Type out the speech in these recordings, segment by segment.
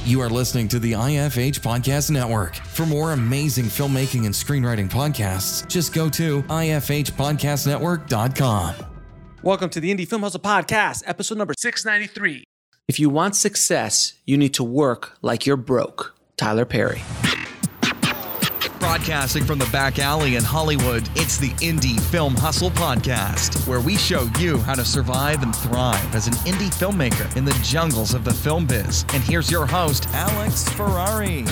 You are listening to the IFH Podcast Network. For more amazing filmmaking and screenwriting podcasts, just go to ifhpodcastnetwork.com. Welcome to the Indie Film Hustle Podcast, episode number 693. If you want success, you need to work like you're broke. Tyler Perry. Broadcasting from the back alley in Hollywood, it's the Indie Film Hustle Podcast, where we show you how to survive and thrive as an indie filmmaker in the jungles of the film biz. And here's your host, Alex Ferrari.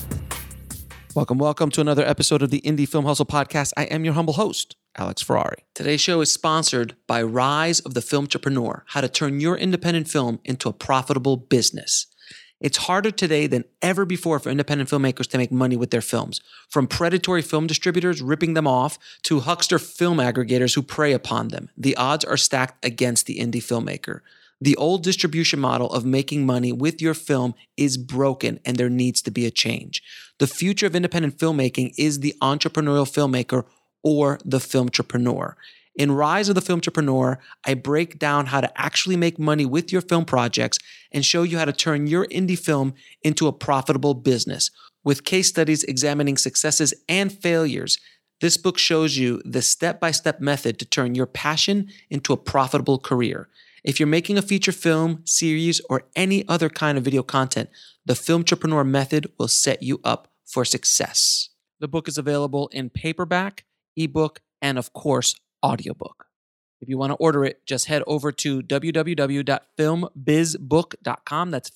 Welcome to another episode of the Indie Film Hustle Podcast. I am your humble host, Alex Ferrari. Today's show is sponsored by Rise of the Filmtrepreneur, how to turn your independent film into a profitable business. It's harder today than ever before for independent filmmakers to make money with their films. From predatory film distributors ripping them off to huckster film aggregators who prey upon them, the odds are stacked against the indie filmmaker. The old distribution model of making money with your film is broken, and there needs to be a change. The future of independent filmmaking is the entrepreneurial filmmaker or the filmtrepreneur. In Rise of the Filmtrepreneur, I break down how to actually make money with your film projects and show you how to turn your indie film into a profitable business. With case studies examining successes and failures, this book shows you the step-by-step method to turn your passion into a profitable career. If you're making a feature film, series, or any other kind of video content, the Filmtrepreneur method will set you up for success. The book is available in paperback, ebook, and of course, audiobook. If you want to order it, just head over to www.filmbizbook.com. That's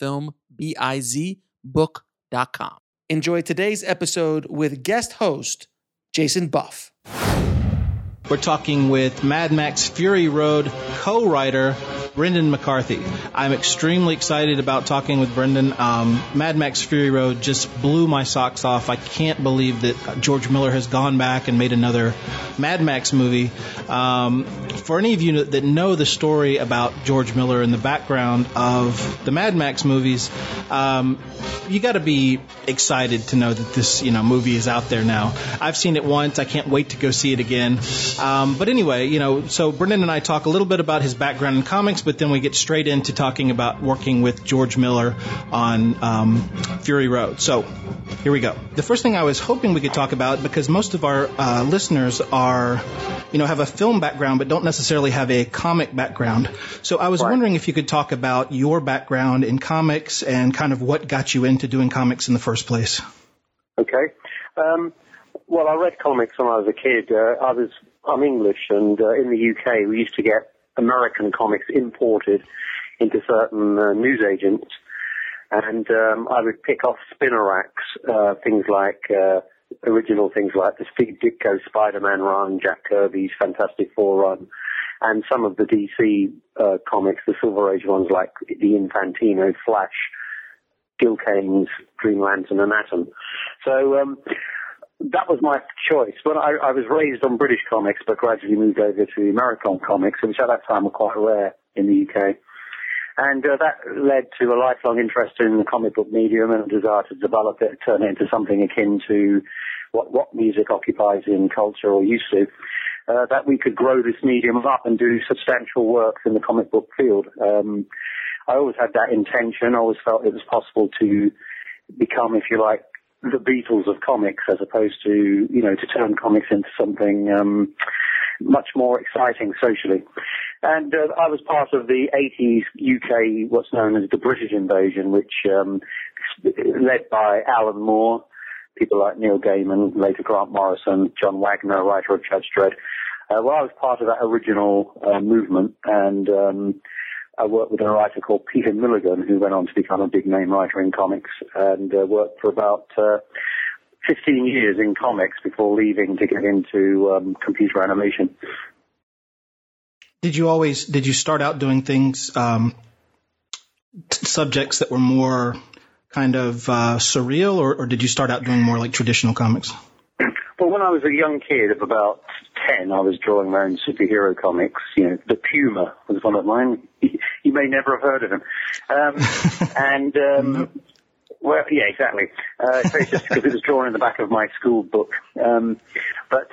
filmbizbook.com. Enjoy today's episode with guest host Jason Buff. We're talking with Mad Max Fury Road co-writer Brendan McCarthy. I'm extremely excited about talking with Brendan. Mad Max Fury Road just blew my socks off. I can't believe that George Miller has gone back and made another Mad Max movie. For any of you that know the story about George Miller and the background of the Mad Max movies, you got to be excited to know that this movie is out there now. I've seen it once. I can't wait to go see it again. But anyway, so Brendan and I talk a little bit about his background in comics, but then we get straight into talking about working with George Miller on Fury Road. So here we go. The first thing I was hoping we could talk about, because most of our listeners have a film background but don't necessarily have a comic background. So I was wondering if you could talk about your background in comics and kind of what got you into doing comics in the first place. Okay. Well, I read comics when I was a kid. I'm English, and in the UK we used to get American comics imported into certain newsagents, and I would pick off spinner racks original things like the Steve Ditko Spider-Man run, Jack Kirby's Fantastic Four run, and some of the DC comics, the Silver Age ones like the Infantino, Flash, Gil Kane's Green Lantern, and Atom. So that was my choice. But I was raised on British comics, but gradually moved over to American comics, which at that time were quite rare in the UK. And that led to a lifelong interest in the comic book medium and a desire to develop it, turn it into something akin to what music occupies in culture or used to, that we could grow this medium up and do substantial work in the comic book field. I always had that intention. I always felt it was possible to become, if you like, the Beatles of comics, as opposed to, to turn comics into something much more exciting socially. And I was part of the 80s UK, what's known as the British Invasion, which led by Alan Moore, people like Neil Gaiman, later Grant Morrison, John Wagner, writer of Judge Dredd. I was part of that original movement, and I worked with a writer called Peter Milligan, who went on to become a big-name writer in comics, and worked for about 15 years in comics before leaving to get into computer animation. Did you start out doing things, subjects that were more kind of surreal, or did you start out doing more like traditional comics? Well, when I was a young kid of about 10, I was drawing my own superhero comics. The Puma was one of mine. You may never have heard of him. Well, yeah, exactly. It's just because it was drawn in the back of my school book. But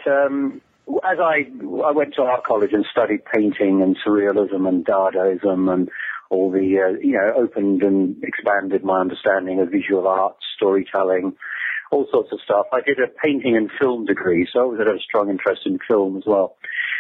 as I went to art college and studied painting and surrealism and Dadaism and all the, opened and expanded my understanding of visual arts, storytelling, all sorts of stuff. I did a painting and film degree, so I always had a strong interest in film as well.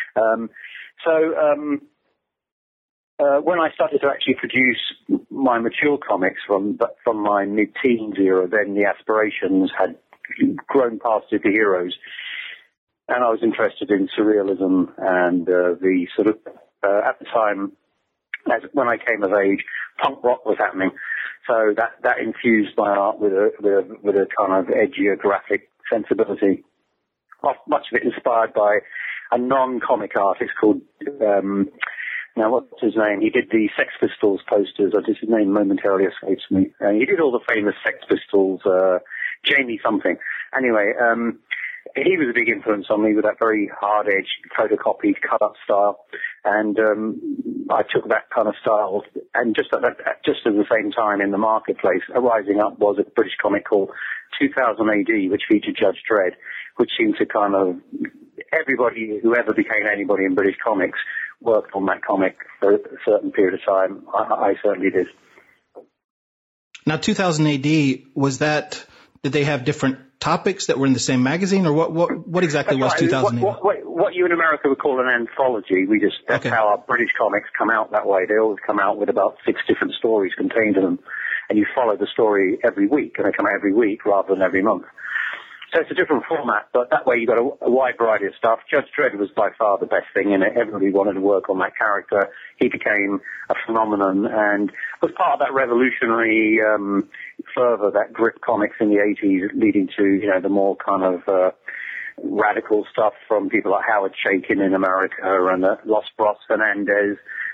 When I started to actually produce my mature comics from my mid-teens era, then the aspirations had grown past superheroes, and I was interested in surrealism and the sort of at the time, when I came of age, punk rock was happening, so that infused my art with a kind of edgier graphic sensibility. Much of it inspired by a non-comic artist called. Now, what's his name? He did the Sex Pistols posters. His name momentarily escapes me. He did all the famous Sex Pistols, Jamie something. Anyway, he was a big influence on me with that very hard-edged, photocopied, cut-up style. And I took that kind of style. And just at the same time in the marketplace, rising up was a British comic called 2000 AD, which featured Judge Dredd, which seemed to kind of... Everybody who ever became anybody in British comics worked on that comic for a certain period of time. I certainly did. Now, 2000 AD, did they have different topics that were in the same magazine, or what exactly was 2000 AD? What you in America would call an anthology. That's okay. How our British comics come out that way. They always come out with about 6 different stories contained in them, and you follow the story every week, and they come out every week rather than every month. So it's a different format, but that way you got a wide variety of stuff. Judge Dredd was by far the best thing in it. Everybody wanted to work on that character. He became a phenomenon and was part of that revolutionary fervor that gripped comics in the 80s, leading to, the more kind of radical stuff from people like Howard Chaykin in America and Los Bros Fernandez.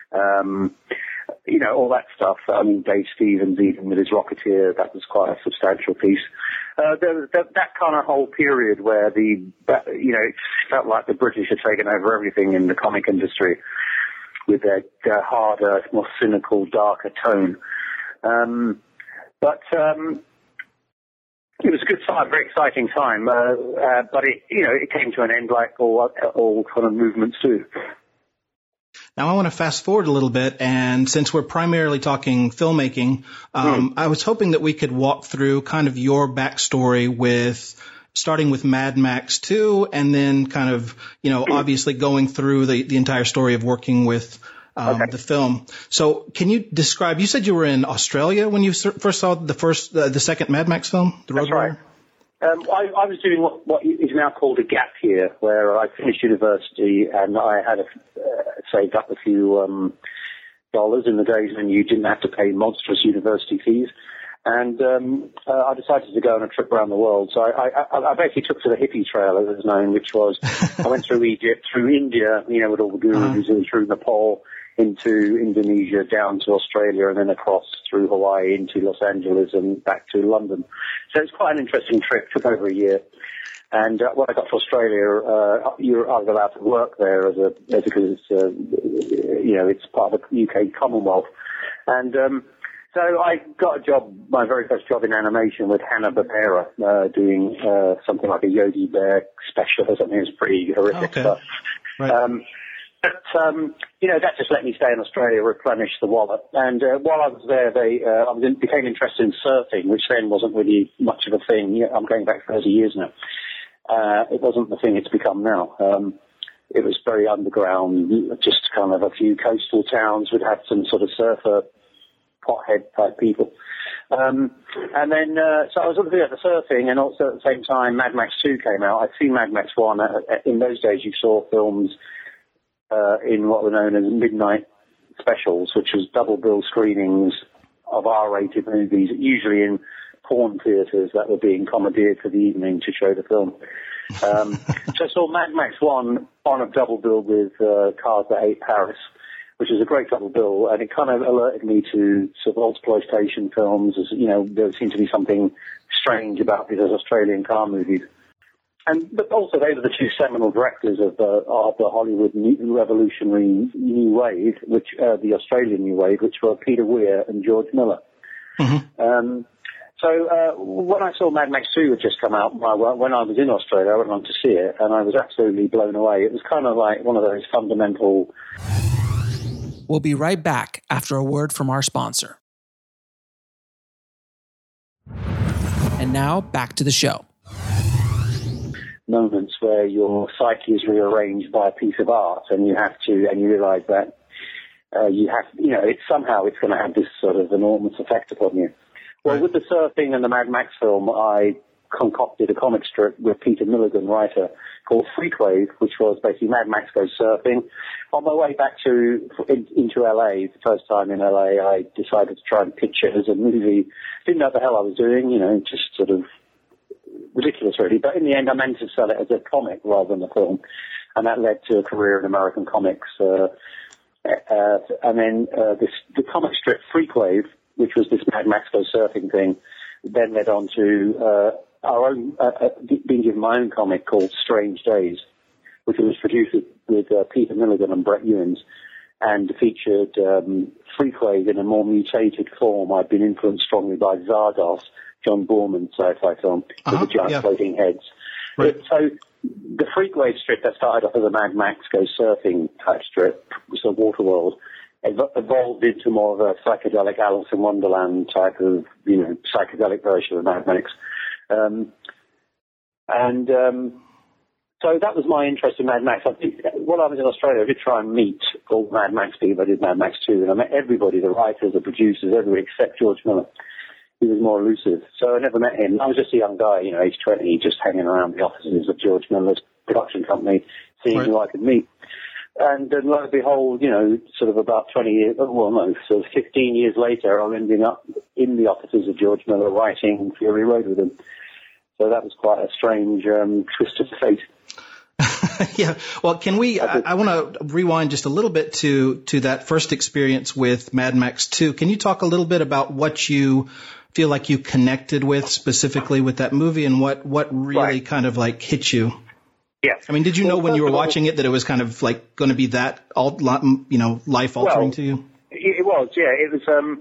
All that stuff. I mean, Dave Stevens, even with his Rocketeer, that was quite a substantial piece. That kind of whole period where it felt like the British had taken over everything in the comic industry with their harder, more cynical, darker tone. But it was a good time, very exciting time. But it came to an end like all kind of movements do. Now, I want to fast forward a little bit, and since we're primarily talking filmmaking, I was hoping that we could walk through kind of your backstory starting with Mad Max 2, and then kind of, obviously going through the entire story of working with the film. So can you describe, you said you were in Australia when you first saw the second Mad Max film, The Road That's right. I was doing what is now called a gap year, where I finished university and I had saved up a few dollars in the days when you didn't have to pay monstrous university fees. And I decided to go on a trip around the world. So I basically took to the hippie trail, as it's known, which was I went through Egypt, through India, with all the gurus, and through Nepal, into Indonesia, down to Australia, and then across through Hawaii into Los Angeles and back to London. So it's quite an interesting trip. Took over a year. And when I got to Australia, I was allowed to work there because it's part of the UK Commonwealth. And so I got a job, my very first job in animation with Hanna-Barbera, doing something like a Yogi Bear special or something. It was pretty horrific stuff. Right. That just let me stay in Australia, replenish the wallet. And while I was there, I became interested in surfing, which then wasn't really much of a thing. I'm going back 30 years now. It wasn't the thing it's become now. It was very underground, just kind of a few coastal towns would have some sort of surfer, pothead type people. And then, so I was looking at the surfing, and also at the same time, Mad Max 2 came out. I'd seen Mad Max 1. In those days, you saw films in what were known as midnight specials, which was double bill screenings of R-rated movies, usually in porn theatres that were being commandeered for the evening to show the film. So I saw Mad Max 1 on a double bill with Cars That Hate Paris, which is a great double bill, and it kind of alerted me to sort of exploitation films. As there seemed to be something strange about these Australian car movies. But also, they were the two seminal directors of the Hollywood revolutionary New Wave, the Australian New Wave, which were Peter Weir and George Miller. Mm-hmm. So when I saw Mad Max 2 had just come out, when I was in Australia, I went on to see it, and I was absolutely blown away. It was kind of like one of those fundamental We'll be right back after a word from our sponsor. And now, back to the show. Moments where your psyche is rearranged by a piece of art, and you realize that it's going to have this sort of enormous effect upon you. Well, with the surfing and the Mad Max film, I concocted a comic strip with Peter Milligan, writer, called Freakwave, which was basically Mad Max goes surfing. On my way back into LA, the first time in LA, I decided to try and pitch it as a movie. Didn't know what the hell I was doing, just sort of ridiculous, really. But in the end, I managed to sell it as a comic rather than a film, and that led to a career in American comics. And then the comic strip Freakwave, which was this Mad Max Go Surfing thing, then led on to being given my own comic called Strange Days, which was produced with Peter Milligan and Brett Ewins, and featured Freakwave in a more mutated form. I'd been influenced strongly by Zardos, John Boorman's sci-fi film, with the giant floating heads. Right. So the Freakwave strip that started off as a Mad Max Go Surfing type strip, so Waterworld, evolved into more of a psychedelic Alice in Wonderland type of, psychedelic version of Mad Max. So that was my interest in Mad Max. I think while I was in Australia, I did try and meet all the Mad Max people. I did Mad Max 2, and I met everybody, the writers, the producers, everybody except George Miller. He was more elusive. So I never met him. I was just a young guy, age 20, just hanging around the offices of George Miller's production company, seeing who I could meet. And lo and behold, sort of about 15 years later, I'm ending up in the offices of George Miller writing Fury Road with him. So that was quite a strange twist of fate. Yeah. Well, can we, I want to rewind just a little bit to that first experience with Mad Max 2. Can you talk a little bit about what you feel like you connected with specifically with that movie, and what really kind of like hit you? Yeah. I mean, did you know when you were watching it that it was kind of like going to be that, life altering to you? It was, yeah. It was,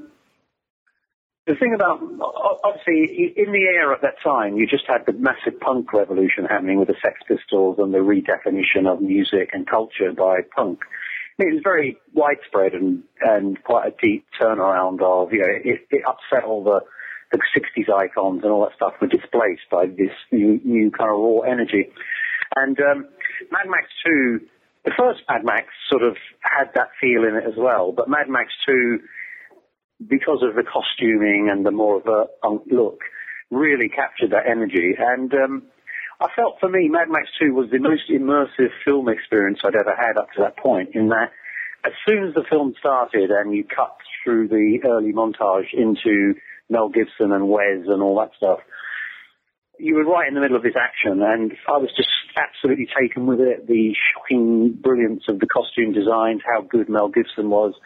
the thing about, obviously, in the era at that time, you just had the massive punk revolution happening with the Sex Pistols and the redefinition of music and culture by punk. It was very widespread and quite a deep turnaround of, it upset all the 60s icons and all that stuff were displaced by this new kind of raw energy. And Mad Max 2, the first Mad Max sort of had that feel in it as well, but Mad Max 2, because of the costuming and the more of a punk look, really captured that energy. And I felt, for me, Mad Max 2 was the most immersive film experience I'd ever had up to that point, in that as soon as the film started and you cut through the early montage into Mel Gibson and Wes and all that stuff, you were right in the middle of this action, and I was just absolutely taken with it, the shocking brilliance of the costume designs, how good Mel Gibson was.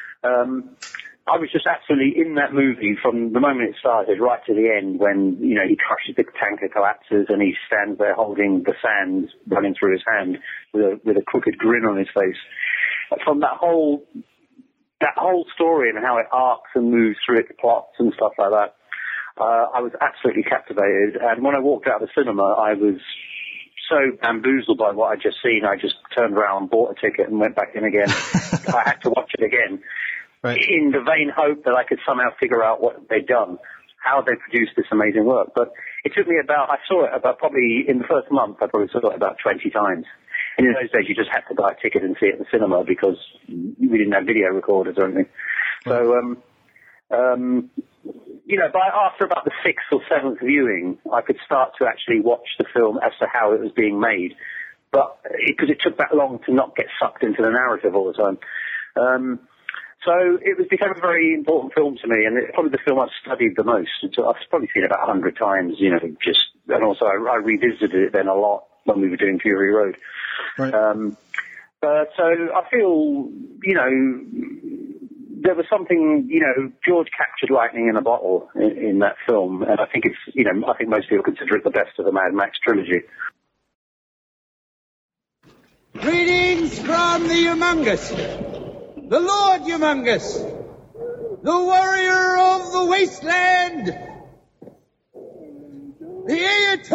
I was just absolutely in that movie from the moment it started right to the end, when, he crushes the tanker, collapses, and he stands there holding the sand running through his hand with a crooked grin on his face. From that whole story and how it arcs and moves through its plots and stuff like that, I was absolutely captivated. And when I walked out of the cinema, I was so bamboozled by what I'd just seen, I just turned around, bought a ticket, and went back in again. I had to watch it again. Right. In the vain hope that I could somehow figure out what they'd done, how they produced this amazing work. But it took me I saw it about probably, in the first month, I probably saw it about 20 times. And in those days, you just had to buy a ticket and see it in the cinema because we didn't have video recorders or anything. So, after about the 6th or 7th viewing, I could start to actually watch the film as to how it was being made. But because it took that long to not get sucked into the narrative all the time. So it became a very important film to me, and it's probably the film I've studied the most. I've probably seen it about 100 times, and also I revisited it then a lot when we were doing Fury Road. Right. So I feel, there was something, George captured lightning in a bottle in that film, and I think I think most people consider it the best of the Mad Max trilogy. Greetings from the Humongous. The Lord Humongous, the warrior of the wasteland, the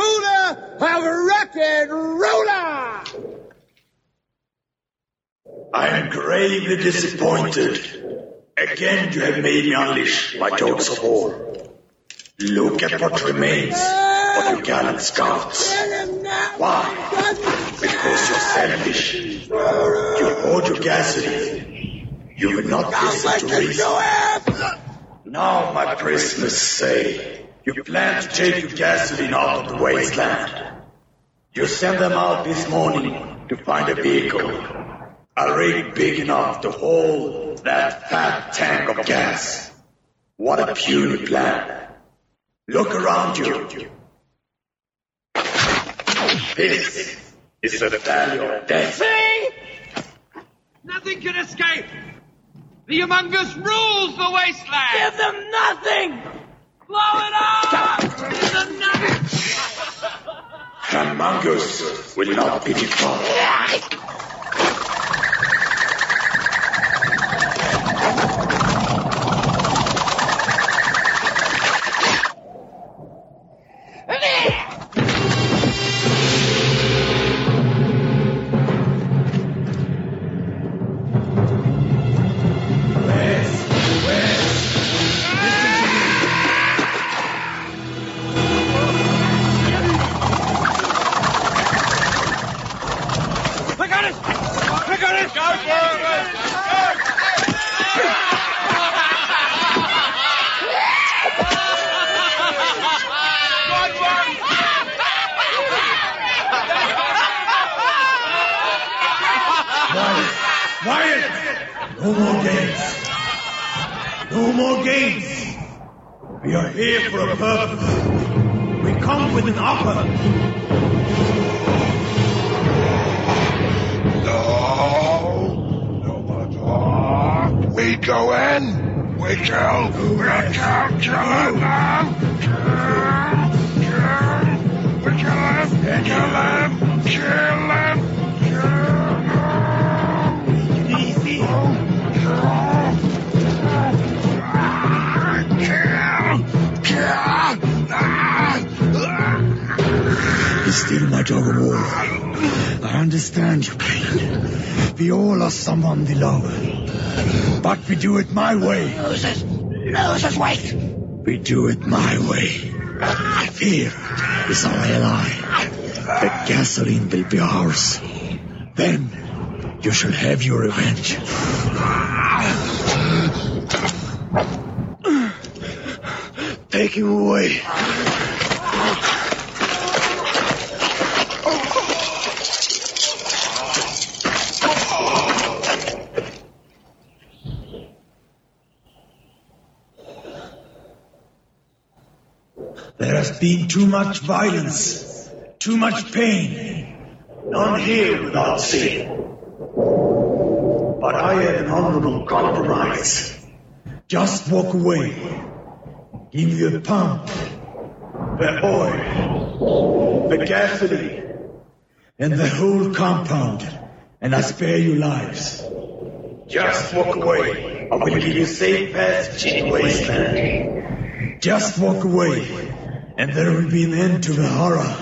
Ayatollah of rock and roller. I am gravely disappointed. Again, you have made me unleash my dogs of war. Look at what remains of your gallant scouts. Why? Because you're selfish. You hoard your gasoline. You will not listen to reason. Now, my prisoners say, you plan to take your gasoline out of the wasteland. You sent them out this morning to find a vehicle. A rig big enough to hold that fat tank of gas. What a puny plan. Look around you. This is the valley of death. See? Nothing can escape. The Humongous rules the wasteland. Give them nothing. Blow it up. Give them nothing. Humongous will not be defeated. No more games. No more games. We are here for a purpose. We come with an offer. No. We go in. We kill. Kill him. He's still my dog of war. I understand your pain. We all lost someone we love. But we do it my way. Losers, wait. We do it my way. Fear is our ally. The gasoline will be ours. Then you shall have your revenge. Take him away. There has been too much violence, too much pain. None here without sin. But I have an honorable compromise. Just walk away. Give me the pump, the oil, the gasoline, and the whole compound, and I spare you lives. Just walk away. I will give you safe passage in the wasteland. Just walk away, and there will be an end to the horror.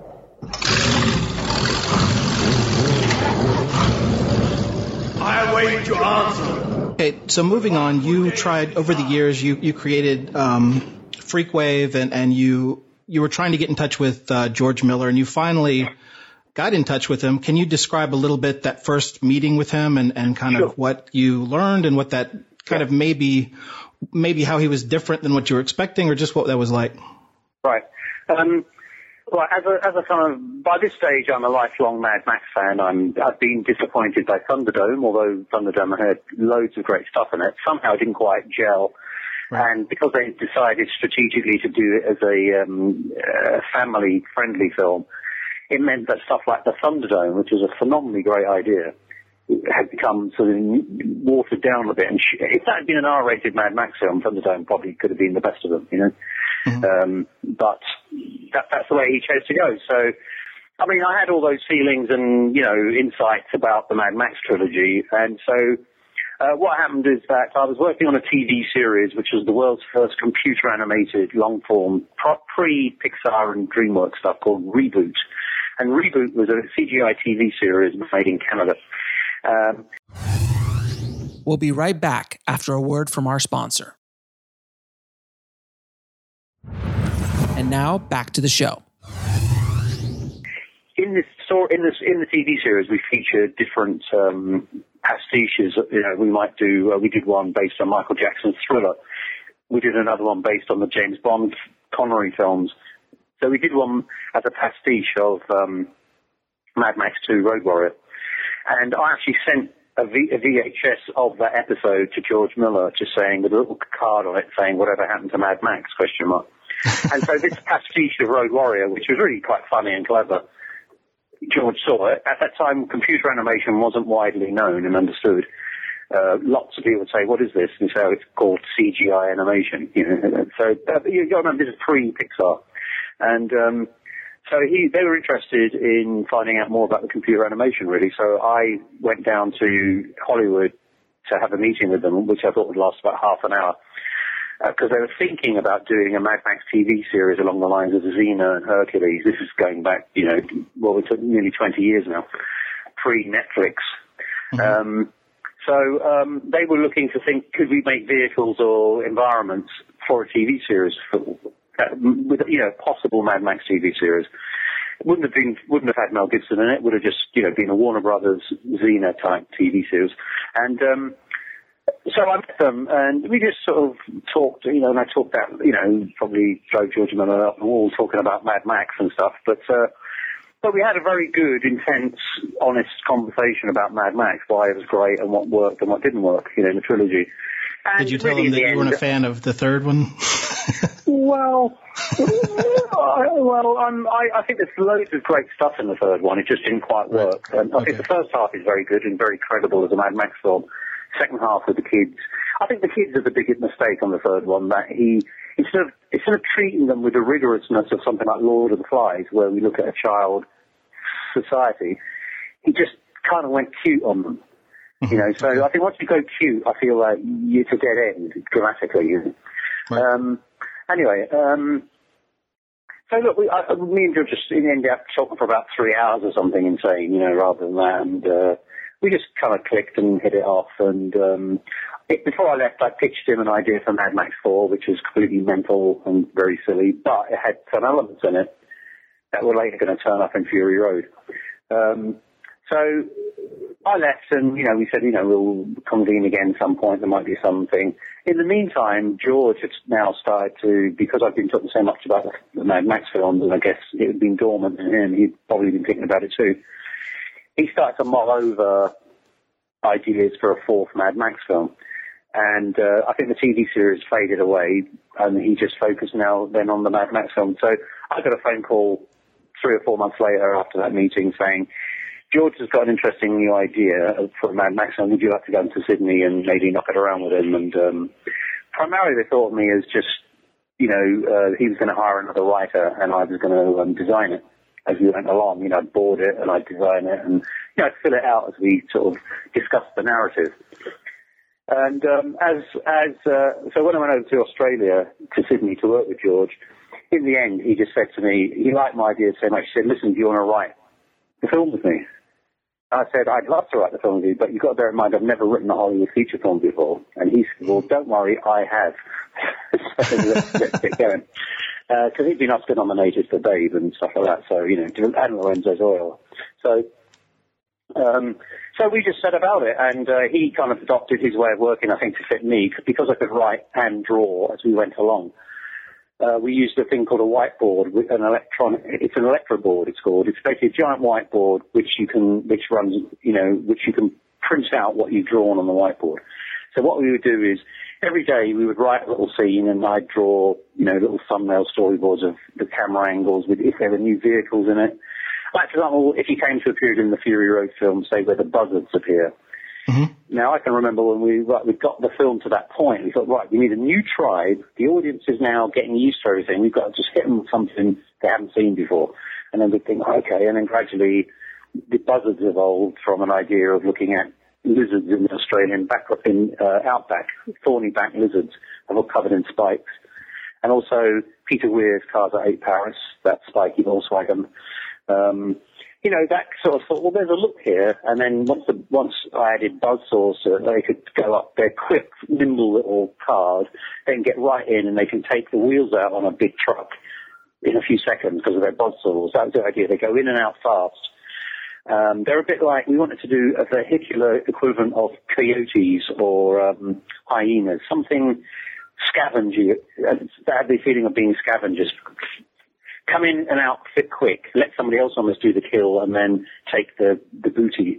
I await your answer. Okay, so moving on, you tried over the years. You created Freakwave, and you were trying to get in touch with George Miller, and you finally got in touch with him. Can you describe a little bit that first meeting with him, and kind of what you learned, and what that kind of maybe how he was different than what you were expecting, or just what that was like? Right. Well, as a kind of, by this stage, I'm a lifelong Mad Max fan. I've been disappointed by Thunderdome, although Thunderdome had loads of great stuff in it. Somehow it didn't quite gel. Right. And because they decided strategically to do it as a family-friendly film, it meant that stuff like the Thunderdome, which was a phenomenally great idea, had become sort of watered down a bit. And if that had been an R-rated Mad Max film, Thunderdome probably could have been the best of them, you know. Mm-hmm. But that's the way he chose to go. So, I mean, I had all those feelings and, you know, insights about the Mad Max trilogy. And so what happened is that I was working on a TV series, which was the world's first computer-animated, long-form, pre-Pixar and DreamWorks stuff called Reboot. And Reboot was a CGI TV series made in Canada. We'll be right back after a word from our sponsor. And now back to the show. In the TV series, we feature different pastiches. We did one based on Michael Jackson's Thriller. We did another one based on the James Bond Connery films. So we did one as a pastiche of Mad Max 2 Road Warrior. And I actually sent a VHS of that episode to George Miller, just saying, with a little card on it saying, "Whatever happened to Mad Max?" ? And so this pastiche of Road Warrior, which was really quite funny and clever, George saw it. At that time, computer animation wasn't widely known and understood. Lots of people would say, "What is this?" And so it's called CGI animation. So you got to remember, this is pre-Pixar. And so they were interested in finding out more about the computer animation, really. So I went down to Hollywood to have a meeting with them, which I thought would last about half an hour, because they were thinking about doing a Mad Max TV series along the lines of Xena and Hercules. This is going back, it took nearly 20 years now, pre-Netflix. Mm-hmm. So they were looking to think, could we make vehicles or environments for a TV series with possible Mad Max TV series? It wouldn't have had Mel Gibson in it. Would have just been a Warner Brothers Xena type TV series. And so I met them, and we just sort of talked. And I talked about probably drove George Miller up the wall talking about Mad Max and stuff. But we had a very good, intense, honest conversation about Mad Max, why it was great and what worked and what didn't work, in the trilogy. And did you tell them that you weren't a fan of the third one? I think there's loads of great stuff in the third one. It just didn't quite work. Right. I think the first half is very good and very credible as a Mad Max film. Second half with the kids. I think the kids are the biggest mistake on the third one, that instead of treating them with the rigorousness of something like Lord of the Flies, where we look at a child society, he just kind of went cute on them. So I think once you go cute, I feel like it's a dead end dramatically. Right. So look, me and George just ended up talking for about 3 hours or something insane, rather than that, and we just kind of clicked and hit it off. And before I left, I pitched him an idea for Mad Max 4, which was completely mental and very silly, but it had some elements in it that were later going to turn up in Fury Road. So I left, and, we said, we'll convene again some point. There might be something. In the meantime, George had now started to, because I've been talking so much about the Mad Max films, and I guess it had been dormant in him, he'd probably been thinking about it too. He started to mull over ideas for a fourth Mad Max film. And I think the TV series faded away, and he just focused now then on the Mad Max film. So I got a phone call 3 or 4 months later after that meeting saying, George has got an interesting new idea for Mad Max, and would you like to go into Sydney and maybe knock it around with him? And primarily they thought of me as just, he was going to hire another writer and I was going to design it as we went along. I'd board it and I'd design it and, I'd fill it out as we sort of discussed the narrative. And so when I went over to Australia, to Sydney, to work with George, in the end, he just said to me, he liked my idea so much, he said, "Listen, do you want to write the film with me?" I said, "I'd love to write the film with you, but you've got to bear in mind I've never written a Hollywood feature film before." And he said, "Well, don't worry, I have." So let's get going. Because he'd been Oscar nominated for Babe and stuff like that, so, and Lorenzo's Oil. So we just set about it, and he kind of adopted his way of working, I think, to fit me, because I could write and draw as we went along. We used a thing called a whiteboard, it's an electroboard, it's called. It's basically a giant whiteboard which you can print out what you've drawn on the whiteboard. So what we would do is, every day we would write a little scene, and I'd draw, little thumbnail storyboards of the camera angles if there were new vehicles in it. Like, for example, if you came to a period in the Fury Road film, say, where the buzzards appear. Mm-hmm. Now, I can remember when we got the film to that point, we thought, right, we need a new tribe. The audience is now getting used to everything. We've got to just hit them with something they haven't seen before. And then we'd think, okay, and then gradually the buzzards evolved from an idea of looking at lizards in the Australian outback, thorny back lizards, all covered in spikes. And also Peter Weir's Cars at 8 Paris, that spiky Volkswagen. that sort of thought, well, there's a look here. And then once I added buzzsaws so that they could go up their quick, nimble little cars, they can get right in and they can take the wheels out on a big truck in a few seconds because of their buzzsaws. That was the idea. They go in and out fast. They're a bit like, we wanted to do a vehicular equivalent of coyotes or hyenas, something scavenger, that had the feeling of being scavengers. Come in and out fit quick, let somebody else almost do the kill and then take the booty,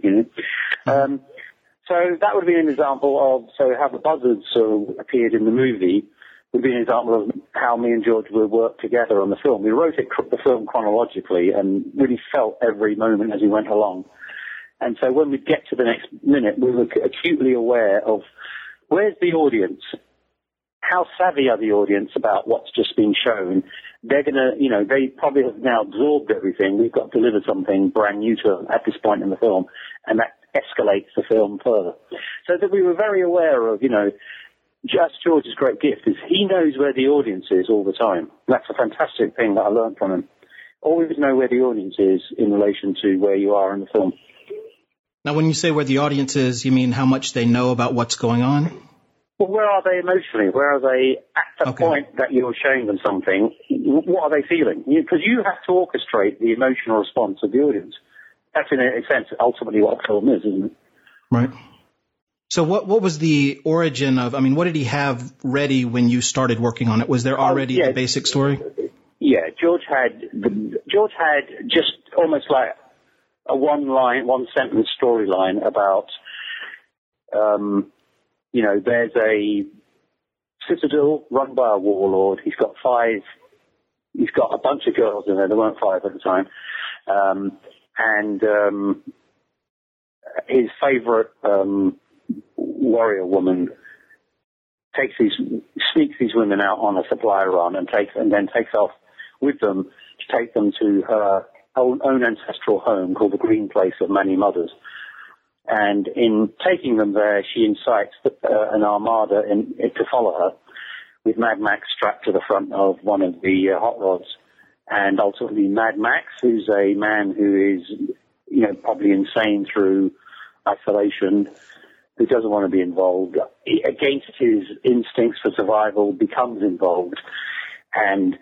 So that would be an example of, how the buzzards appeared in the movie would be an example of how me and George would work together on the film. We wrote the film chronologically and really felt every moment as we went along. And so when we get to the next minute, we were acutely aware of where's the audience? How savvy are the audience about what's just been shown? They're going to, they probably have now absorbed everything. We've got to deliver something brand new to them at this point in the film, and that escalates the film further. So that we were very aware of, just George's great gift is he knows where the audience is all the time. That's a fantastic thing that I learned from him. Always know where the audience is in relation to where you are in the film. Now, when you say where the audience is, you mean how much they know about what's going on? Well, where are they emotionally? Where are they at the point that you're showing them something? What are they feeling? Because you have to orchestrate the emotional response of the audience. That's, in a sense, ultimately what a film is, isn't it? Right. So what was the origin of, what did he have ready when you started working on it? Was there already the basic story? Yeah, George had just almost like a one-sentence storyline about, there's a citadel run by a warlord. He's got a bunch of girls in there. There weren't 5 at the time. His favorite warrior woman sneaks these women out on a supply run and then takes off with them to take them to her own ancestral home called the Green Place of Many Mothers. And in taking them there, she incites an armada to follow her with Mad Max strapped to the front of one of the hot rods. And ultimately Mad Max, who's a man who is, probably insane through isolation, who doesn't want to be involved, against his instincts for survival, becomes involved. And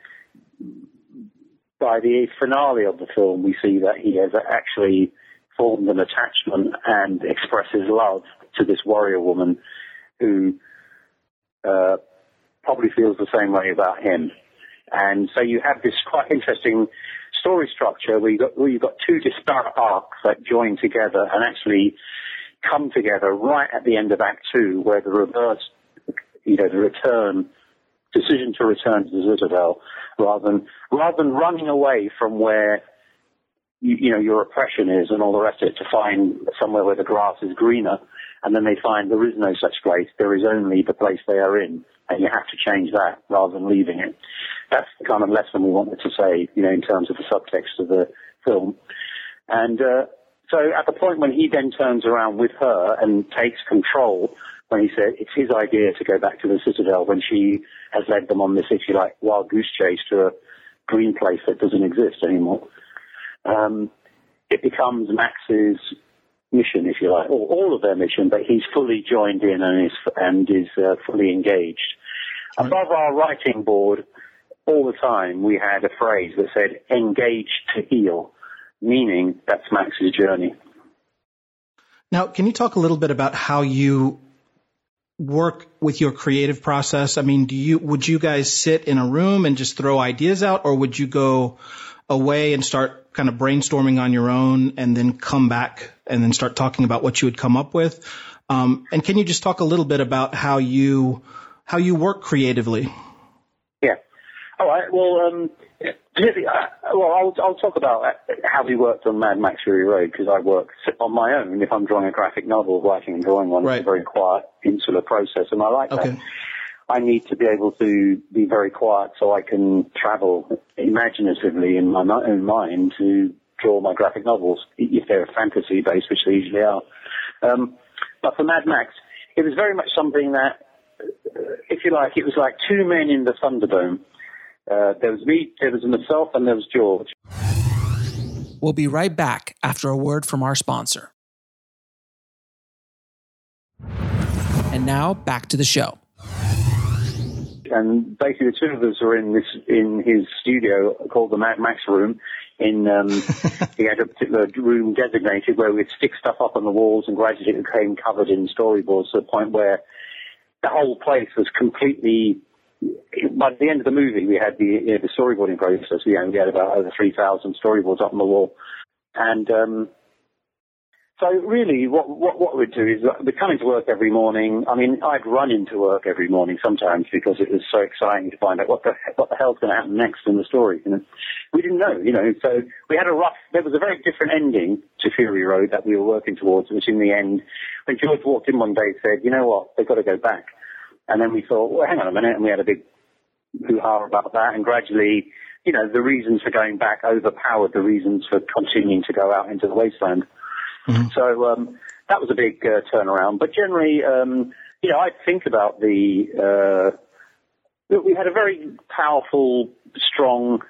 by the finale of the film, we see that he has actually formed an attachment and expresses love to this warrior woman who probably feels the same way about him. And so you have this quite interesting story structure where you've got 2 disparate arcs that join together and actually come together right at the end of Act 2, where the reverse, the decision to return to the Citadel, rather than running away from where your oppression is and all the rest of it, to find somewhere where the grass is greener, and then they find there is no such place. There is only the place they are in, and you have to change that rather than leaving it. That's the kind of lesson we wanted to say, in terms of the subtext of the film. And so at the point when he then turns around with her and takes control, when he said it's his idea to go back to the Citadel, when she has led them on this, if you like, wild goose chase to a green place that doesn't exist anymore, it becomes Max's mission, if you like, or all of their mission, but he's fully joined in and is fully engaged. Above our writing board, all the time, we had a phrase that said, engage to heal, meaning that's Max's journey. Now, can you talk a little bit about how you work with your creative process? Would you guys sit in a room and just throw ideas out, or would you go away and start kind of brainstorming on your own and then come back and then start talking about what you would come up with? And can you just talk a little bit about how you work creatively? Yeah. All right. Well, I'll talk about how we worked on Mad Max Fury Road, because I work on my own. If I'm drawing a graphic novel, writing and drawing one, It's a very quiet, insular process, and I like that. I need to be able to be very quiet so I can travel imaginatively in my own mind to draw my graphic novels, if they're fantasy-based, which they usually are. But for Mad Max, it was very much something that, if you like, it was like 2 men in the Thunderdome. There was me, there was myself, and there was George. We'll be right back after a word from our sponsor. And now, back to the show. And basically, the two of us are in his studio called the Mad Max room. He had a particular room designated where we'd stick stuff up on the walls, and gradually it became covered in storyboards to the point where the whole place was completely. By the end of the movie, we had the storyboarding process. We had about over 3,000 storyboards up on the wall, and so really, what we'd do is we'd come into work every morning. I mean, I'd run into work every morning sometimes because it was so exciting to find out what the hell's going to happen next in the story. We didn't know, So we had there was a very different ending to Fury Road that we were working towards, which in the end, when George walked in one day, said, "You know what? They've got to go back." And then we thought, well, hang on a minute, and we had a big hoo-ha about that, and gradually, the reasons for going back overpowered the reasons for continuing to go out into the wasteland. Mm-hmm. So that was a big turnaround. But generally, I think about we had a very powerful, strong,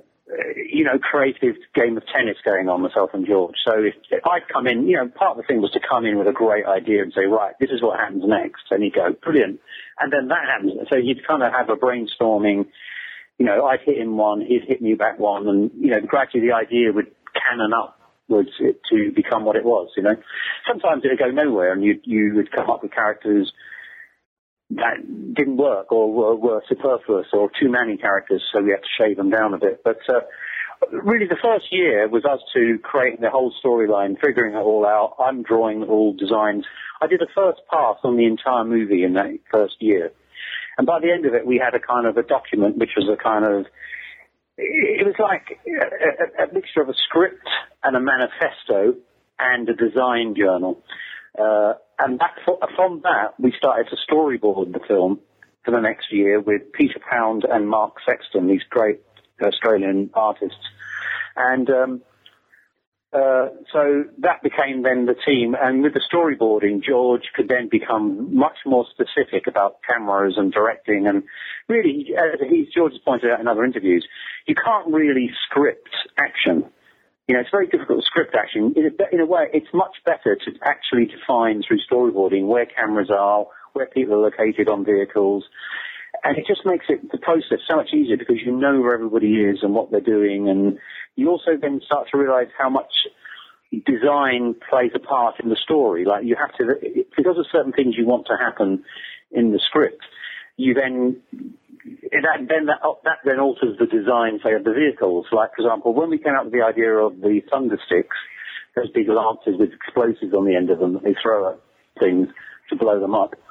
creative game of tennis going on, myself and George. So if I'd come in, part of the thing was to come in with a great idea and say, right, this is what happens next. And he'd go, brilliant. And then that happens. So you'd kind of have a brainstorming, I'd hit him one, he'd hit me back one. And, gradually the idea would cannon up. Was it to become what it was, Sometimes it would go nowhere, and you would come up with characters that didn't work or were superfluous or too many characters, so we had to shave them down a bit. But really the first year was us to creating the whole storyline, figuring it all out. I'm drawing all designs. I did a first pass on the entire movie in that first year. And by the end of it, we had a kind of a document, which was a kind of, it was like a mixture of a script and a manifesto and a design journal. And from that, we started to storyboard the film for the next year with Peter Pound and Mark Sexton, these great Australian artists. And so that became then the team. And with the storyboarding, George could then become much more specific about cameras and directing. And really, as George has pointed out in other interviews, you can't really script action. It's very difficult to script action. In a way, it's much better to actually define through storyboarding where cameras are, where people are located on vehicles. And it just makes the process so much easier because you know where everybody is and what they're doing. And you also then start to realize how much design plays a part in the story. Like you have to, because of certain things you want to happen in the script, you then, that then alters the design, say, of the vehicles. Like, for example, when we came up with the idea of the thunder sticks, those big lances with explosives on the end of them that they throw at things to blow them up,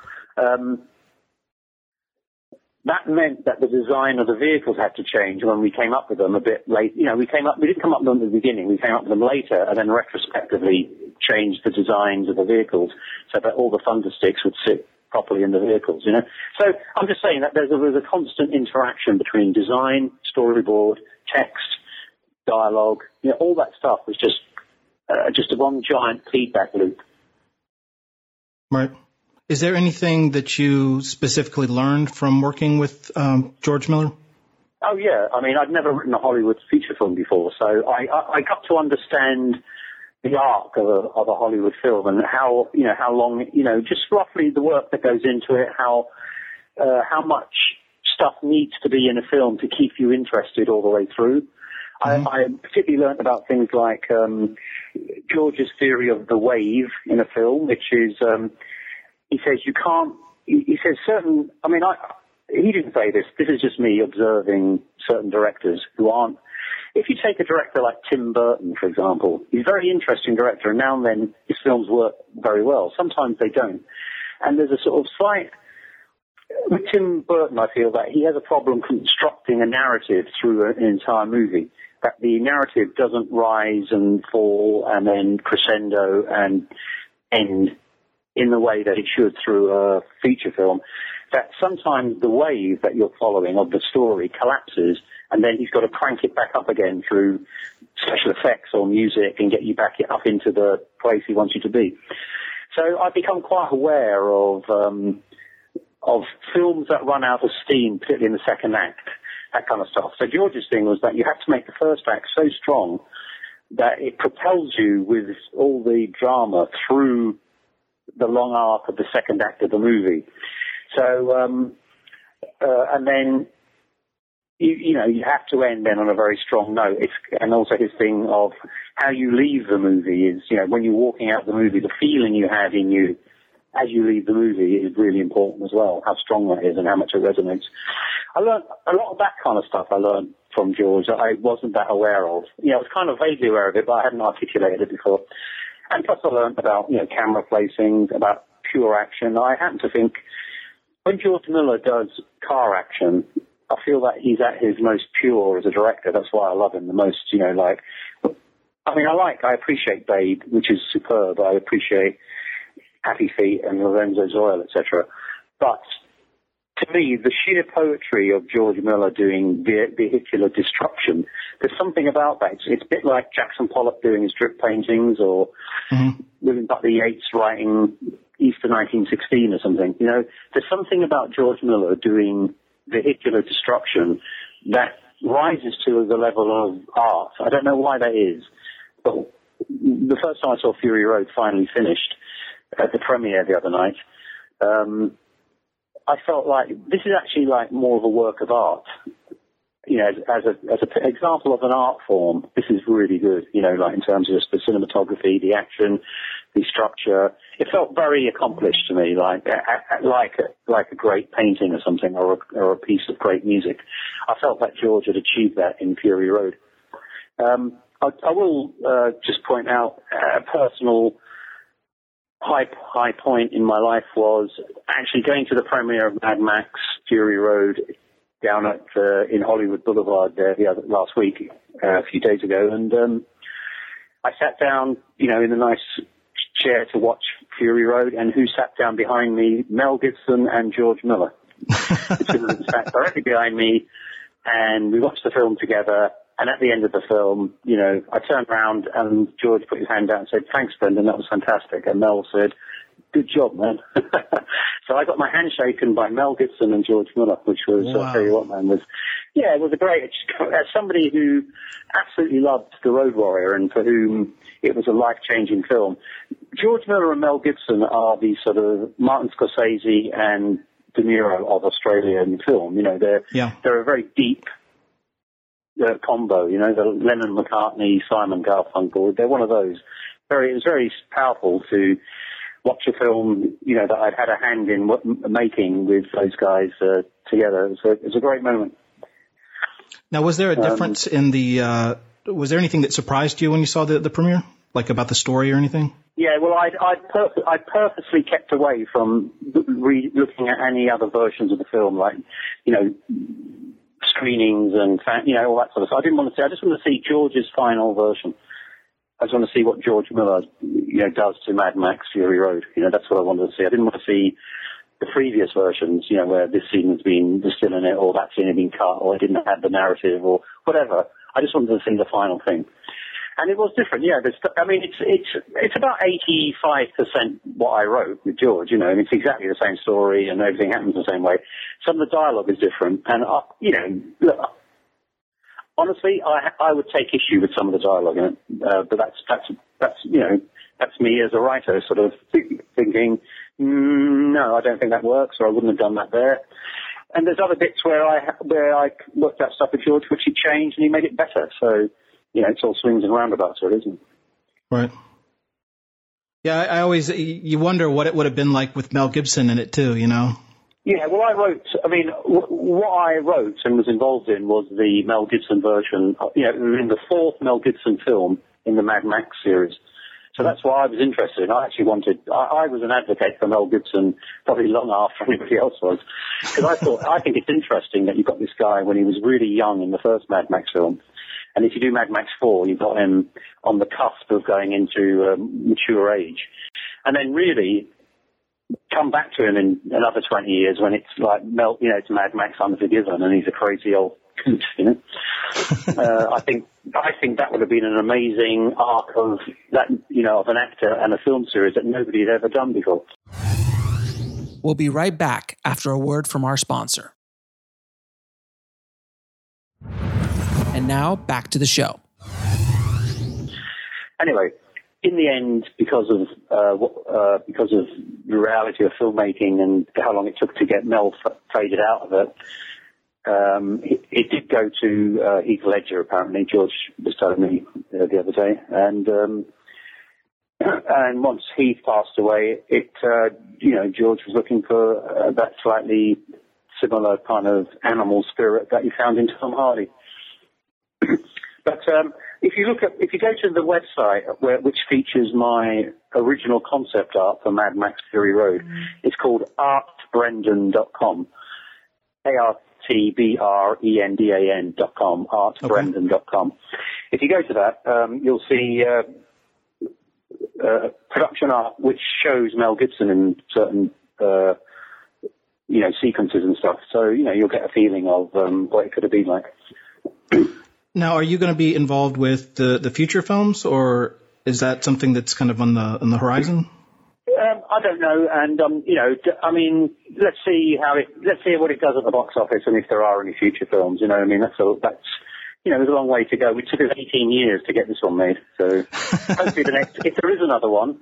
that meant that the design of the vehicles had to change when we came up with them a bit late. We didn't come up with them at the beginning. We came up with them later and then retrospectively changed the designs of the vehicles so that all the thunder sticks would sit properly in the vehicles, So I'm just saying that there's a constant interaction between design, storyboard, text, dialogue, all that stuff was just a one giant feedback loop. Right. Is there anything that you specifically learned from working with George Miller? Oh, yeah. I mean, I'd never written a Hollywood feature film before, so I got to understand the arc of a Hollywood film and how long, just roughly the work that goes into it, how much stuff needs to be in a film to keep you interested all the way through. Mm-hmm. I particularly learned about things like George's theory of the wave in a film, which is... he says certain, he didn't say this is just me observing certain directors who aren't, if you take a director like Tim Burton, for example, he's a very interesting director, and now and then his films work very well. Sometimes they don't. And there's a sort of slight, with Tim Burton, I feel that he has a problem constructing a narrative through an entire movie, that the narrative doesn't rise and fall and then crescendo and end in the way that it should through a feature film, that sometimes the wave that you're following of the story collapses, and then he's got to crank it back up again through special effects or music and get you back up into the place he wants you to be. So I've become quite aware of films that run out of steam, particularly in the second act, that kind of stuff. So George's thing was that you have to make the first act so strong that it propels you with all the drama through the long arc of the second act of the movie. So, and then, you have to end then on a very strong note. And also his thing of how you leave the movie is, when you're walking out the movie, the feeling you have in you as you leave the movie is really important as well, how strong that is and how much it resonates. I learned a lot of that kind of stuff I learned from George that I wasn't that aware of. I was kind of vaguely aware of it, but I hadn't articulated it before. And plus I learned about, camera placing, about pure action. I happen to think when George Miller does car action, I feel that he's at his most pure as a director. That's why I love him the most, I appreciate Babe, which is superb. I appreciate Happy Feet and Lorenzo's Oil, etc. But to me, the sheer poetry of George Miller doing vehicular destruction, there's something about that. It's a bit like Jackson Pollock doing his drip paintings, or William Butler Yeats writing Easter 1916 or something. There's something about George Miller doing vehicular destruction that rises to the level of art. I don't know why that is, but the first time I saw Fury Road finally finished at the premiere the other night, I felt like this is actually like more of a work of art. As an example of an art form, this is really good. In terms of just the cinematography, the action, the structure. It felt very accomplished to me, like a great painting or something, or a piece of great music. I felt that George had achieved that in Fury Road. I will just point out a personal high point in my life was actually going to the premiere of Mad Max Fury Road down at in Hollywood Boulevard there last week, a few days ago, and I sat down, in a nice chair to watch Fury Road, and who sat down behind me? Mel Gibson and George Miller. The two of them sat directly behind me, and we watched the film together. And at the end of the film, I turned around and George put his hand down and said, "Thanks, Brendan, that was fantastic." And Mel said, "Good job, man." So I got my hand shaken by Mel Gibson and George Miller, which was, wow. I'll tell you what, man, it was a great, as somebody who absolutely loved The Road Warrior and for whom it was a life-changing film. George Miller and Mel Gibson are the sort of Martin Scorsese and De Niro of Australian film. They're a very deep combo, the Lennon McCartney, Simon Garfunkel. They're one of those. It was very powerful to watch a film, that I'd had a hand in making with those guys together. It was a great moment. Now, was there a difference in was there anything that surprised you when you saw the premiere? Like about the story or anything? Yeah, well, I purposely kept away from looking at any other versions of the film, like, screenings and, all that sort of stuff. I just want to see George's final version. I just want to see what George Miller, does to Mad Max Fury Road. That's what I wanted to see. I didn't want to see the previous versions, where this scene has been still in it, or that scene had been cut, or I didn't have the narrative, or whatever. I just wanted to see the final thing. And it was different, yeah. It's about 85% what I wrote with George, and it's exactly the same story, and everything happens the same way. Some of the dialogue is different, and look, honestly, I would take issue with some of the dialogue in it, but that's me as a writer, sort of thinking, no, I don't think that works, or I wouldn't have done that there. And there's other bits where I looked at stuff with George, which he changed and he made it better. So, it's all swings and roundabouts, isn't it? Right. Yeah, I always, you wonder what it would have been like with Mel Gibson in it too, Yeah, well, what I wrote and was involved in was the Mel Gibson version, in the fourth Mel Gibson film in the Mad Max series. So that's why I was interested in. I actually I was an advocate for Mel Gibson probably long after anybody else was. Because I think it's interesting that you've got this guy when he was really young in the first Mad Max film. And if you do Mad Max 4, you've got him on the cusp of going into mature age. And then really come back to him in another 20 years when it's like, it's Mad Max Unforgiven and he's a crazy old coot, I think that would have been an amazing arc of that, of an actor and a film series that nobody had ever done before. We'll be right back after a word from our sponsor. And now back to the show. Anyway, in the end, because of the reality of filmmaking and how long it took to get Mel faded out of it, it did go to Heath Ledger. Apparently, George was telling me the other day, and once Heath passed away, George was looking for that slightly similar kind of animal spirit that he found in Tom Hardy. But if you go to the website which features my original concept art for Mad Max Fury Road, it's called artbrendan.com. ARTBRENDAN.com, artbrendan.com. If you go to that, you'll see production art which shows Mel Gibson in certain sequences and stuff. So, you'll get a feeling of what it could have been like. Now, are you going to be involved with the future films, or is that something that's kind of on the horizon? I don't know, and let's see what it does at the box office, and if there are any future films. That's there's a long way to go. We took us 18 years to get this one made, so hopefully if there is another one,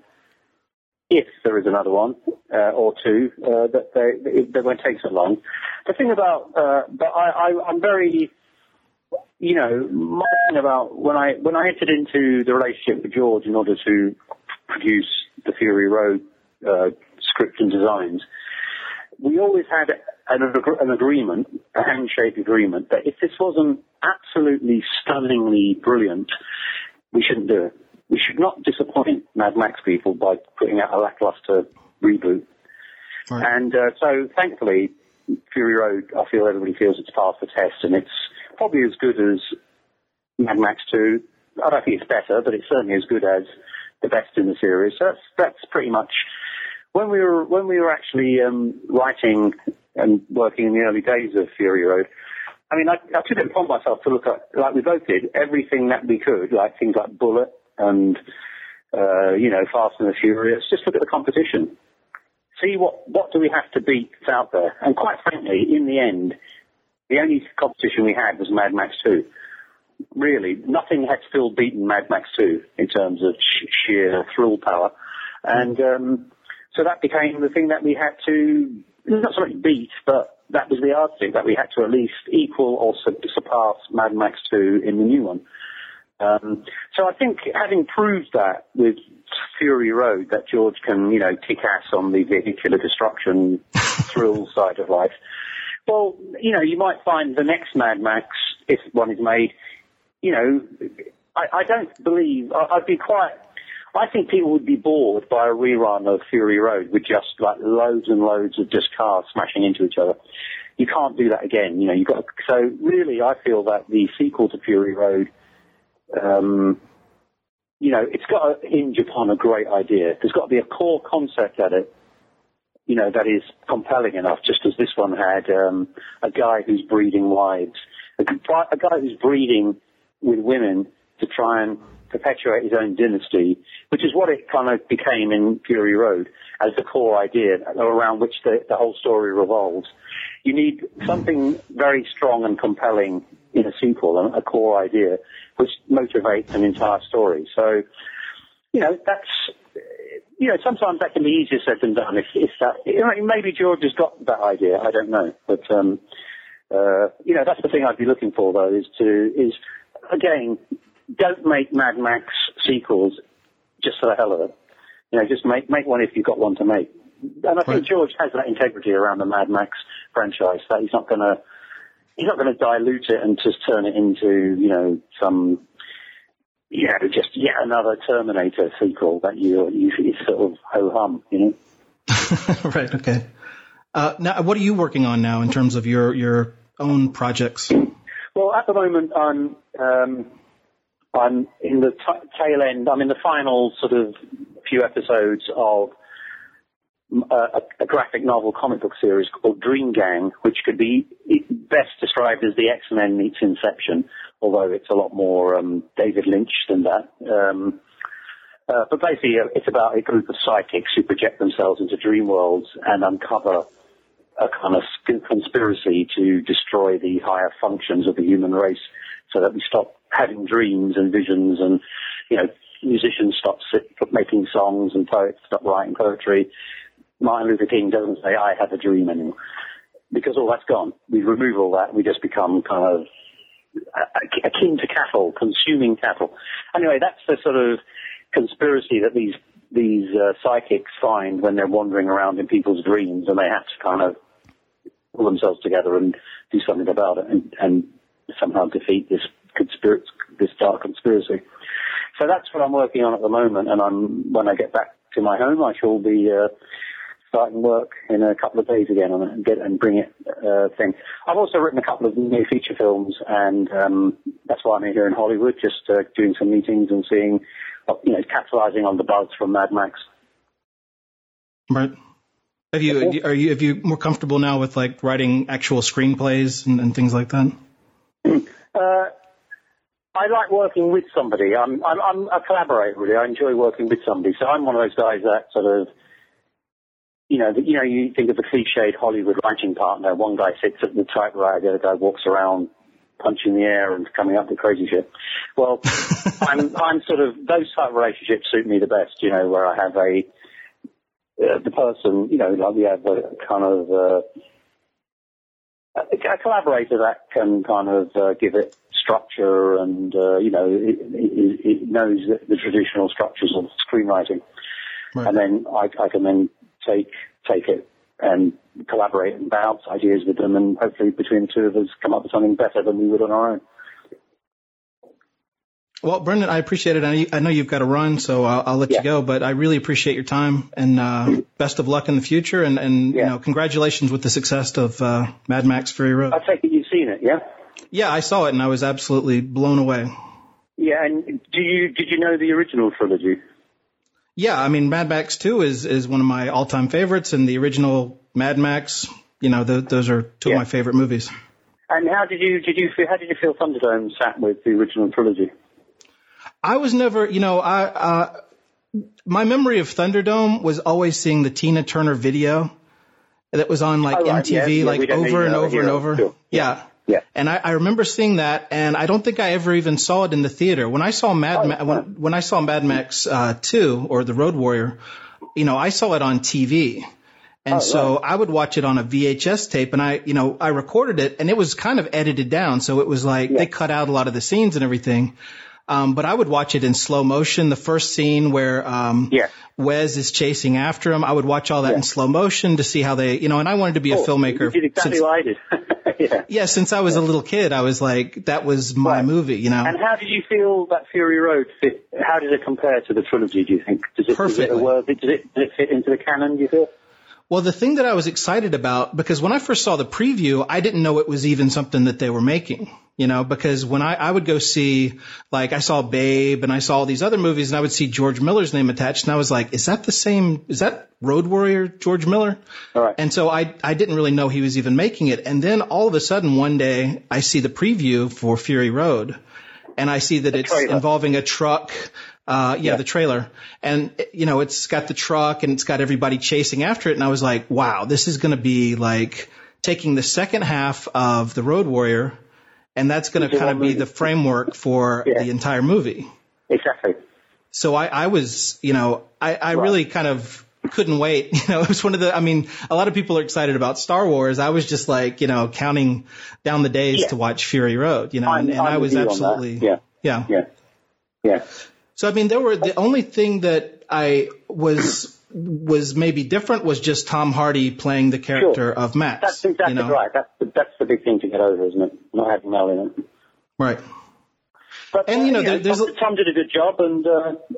or two, that they won't take so long. The thing about, but I'm very, my thing about when I entered into the relationship with George in order to produce the Fury Road script and designs, we always had an agreement, a handshake agreement, that if this wasn't absolutely stunningly brilliant, we shouldn't do it. We should not disappoint Mad Max people by putting out a lackluster reboot. Right. And so, thankfully, Fury Road, I feel everybody feels it's passed the test, and it's probably as good as Mad Max 2. I don't think it's better, but it's certainly as good as the best in the series. So that's pretty much when we were actually writing and working in the early days of Fury Road. I mean, I took it upon myself to look at, like we both did, everything that we could, like things like Bullet and Fast and the Furious. Just look at the competition. See what do we have to beat that's out there. And quite frankly, in the end, the only competition we had was Mad Max 2. Really, nothing had still beaten Mad Max 2 in terms of sheer thrill power. And so that became the thing that we had to, not so much beat, but that was the yardstick, that we had to at least equal or surpass Mad Max 2 in the new one. So I think having proved that with Fury Road, that George can, kick ass on the vehicular destruction thrill side of life, well, you might find the next Mad Max, if one is made, I don't believe, I think people would be bored by a rerun of Fury Road with just like loads and loads of just cars smashing into each other. You can't do that again, so really I feel that the sequel to Fury Road, it's got to hinge upon a great idea. There's got to be a core concept at it, that is compelling enough, just as this one had a guy who's breeding wives, a guy who's breeding with women to try and perpetuate his own dynasty, which is what it kind of became in Fury Road as the core idea around which the whole story revolves. You need something very strong and compelling in a sequel, a core idea, which motivates an entire story. So, that's, sometimes that can be easier said than done. If that, maybe George has got that idea, I don't know. But, that's the thing I'd be looking for, though, is again, don't make Mad Max sequels just for the hell of it. Just make one if you've got one to make. And I think George has that integrity around the Mad Max franchise, that he's not going to dilute it and just turn it into, just yet another Terminator sequel that you sort of ho-hum, Right, okay. Now, what are you working on now in terms of your own projects? Well, at the moment, I'm in the tail end. I'm in the final sort of few episodes of a graphic novel comic book series called Dream Gang, which could be best described as the X-Men meets Inception, although it's a lot more David Lynch than that. But basically, it's about a group of psychics who project themselves into dream worlds and uncover a kind of conspiracy to destroy the higher functions of the human race so that we stop having dreams and visions and, musicians stop making songs and poets stop writing poetry, Martin Luther King doesn't say, I have a dream anymore. Because all that's gone. We remove all that. We just become kind of akin to cattle, consuming cattle. Anyway, that's the sort of conspiracy that these psychics find when they're wandering around in people's dreams, and they have to kind of pull themselves together and do something about it and somehow defeat this dark conspiracy. So that's what I'm working on at the moment, and when I get back to my home, I shall be starting work in a couple of days again on it and bring it thing. I've also written a couple of new feature films, and that's why I'm here in Hollywood, just doing some meetings and seeing, capitalizing on the buzz from Mad Max. Right. Are you more comfortable now with like writing actual screenplays and things like that? I like working with somebody. I'm a collaborator, really. I enjoy working with somebody. So I'm one of those guys that sort of, you think of the cliched Hollywood writing partner. One guy sits at the typewriter, the other guy walks around punching the air and coming up with crazy shit. Well, I'm sort of, those type of relationships suit me the best, where I have the person, like we have a kind of a collaborator that can kind of give it structure and, it knows the traditional structures of screenwriting. Right. And then I can then take it and collaborate and bounce ideas with them, and hopefully between the two of us come up with something better than we would on our own. Well, Brendan, I appreciate it. I know you've got to run, so I'll let you go, but I really appreciate your time, and best of luck in the future, and congratulations with the success of Mad Max Fury Road. I take it you've seen it, yeah? Yeah, I saw it, and I was absolutely blown away. Yeah, and did you know the original trilogy? Yeah, I mean, Mad Max 2 is one of my all-time favorites, and the original Mad Max, those are two of my favorite movies. And how did you feel Thunderdome sat with the original trilogy? I was never, my memory of Thunderdome was always seeing the Tina Turner video that was on MTV, over and over and over. Sure. Yeah. Yeah. And I remember seeing that, and I don't think I ever even saw it in the theater. When I saw when I saw Mad Max 2 or The Road Warrior, I saw it on TV. And so I would watch it on a VHS tape, and I recorded it, and it was kind of edited down. So it was they cut out a lot of the scenes and everything. But I would watch it in slow motion. The first scene where Wes is chasing after him, I would watch all that in slow motion to see how they, and I wanted to be a filmmaker. You did exactly what I did. Since I was a little kid, I was like, that was my movie, And how did you feel that Fury Road fit? How did it compare to the trilogy, do you think? Perfectly. Does it fit into the canon, do you feel? Well, the thing that I was excited about, because when I first saw the preview, I didn't know it was even something that they were making, because when I would go see, I saw Babe and I saw all these other movies, and I would see George Miller's name attached, and I was like, is that Road Warrior George Miller? All right. And so I didn't really know he was even making it. And then all of a sudden one day I see the preview for Fury Road, and I see that it's involving a truck. The trailer, and it's got the truck and it's got everybody chasing after it. And I was like, wow, this is going to be like taking the second half of The Road Warrior, and that's going to kind of be the framework for the entire movie. Exactly. So I was, I really kind of couldn't wait. It was one of a lot of people are excited about Star Wars. I was just like, counting down the days to watch Fury Road, and I was absolutely, Yeah. So, the only thing that I was maybe different was just Tom Hardy playing the character of Max. That's exactly right. That's the big thing to get over, isn't it? Not having Mel in it. Right. But, Tom did a good job, and,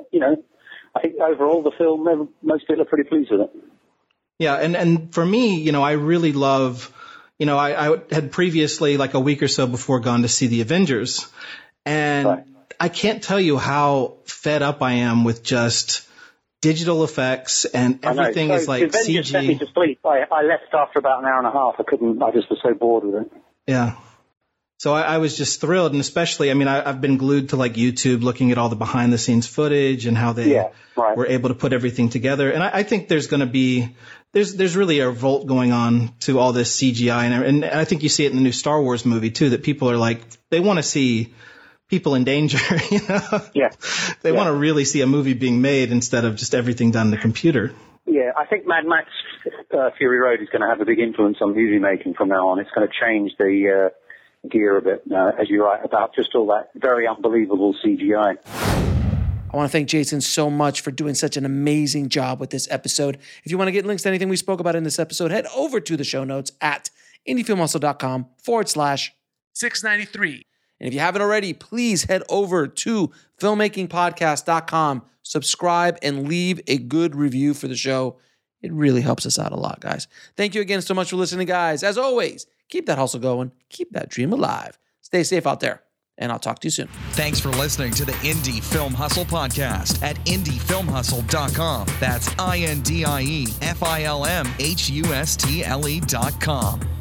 I think overall the film, most people are pretty pleased with it. Yeah, and for me, I really love, I had previously, a week or so before, gone to see The Avengers, and I can't tell you how fed up I am with just digital effects, and everything is like CG. Sent me to sleep. I left after about an hour and a half. I just was so bored with it. Yeah. So I was just thrilled, and especially, I've been glued to YouTube looking at all the behind the scenes footage and how they were able to put everything together. And I think there's going to be, there's really a revolt going on to all this CGI, and I think you see it in the new Star Wars movie too, that people are they want to see people in danger, you know? Yeah. They want to really see a movie being made instead of just everything done in the computer. Yeah, I think Mad Max Fury Road is going to have a big influence on movie making from now on. It's going to change the gear a bit, as you write about just all that very unbelievable CGI. I want to thank Jason so much for doing such an amazing job with this episode. If you want to get links to anything we spoke about in this episode, head over to the show notes at indiefilmhustle.com/693. And if you haven't already, please head over to filmmakingpodcast.com, subscribe, and leave a good review for the show. It really helps us out a lot, guys. Thank you again so much for listening, guys. As always, keep that hustle going. Keep that dream alive. Stay safe out there, and I'll talk to you soon. Thanks for listening to the Indie Film Hustle podcast at indiefilmhustle.com. That's INDIEFILMHUSTLE.com.